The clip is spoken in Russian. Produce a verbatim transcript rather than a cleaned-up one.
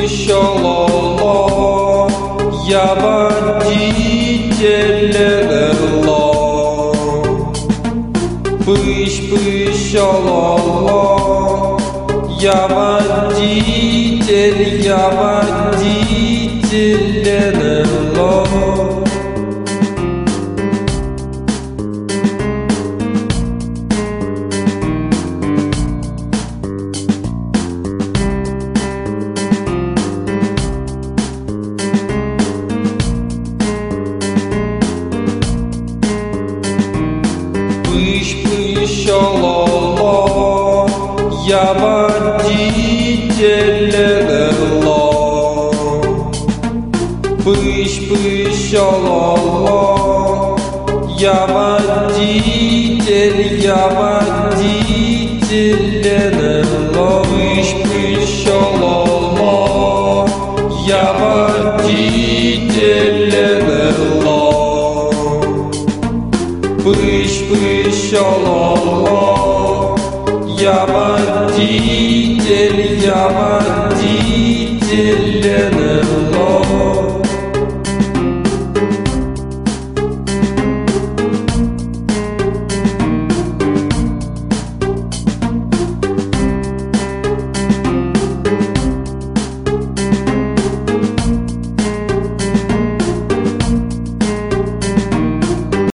пыщ-пыщ, ла-ла, я водитель, ла. Пыщ-пыщ, ла-ла, я водитель, я водитель, ла. Пыщ-пыщ, ла-ла, я водитель, ла. Пыщ-пыщ, ла-ла, я водитель, я водитель, ла. Пыщ-пыщ, ла-ла, я водитель, ла. Пыщ-пыщ, ла-ла, я водитель, я водитель, ла.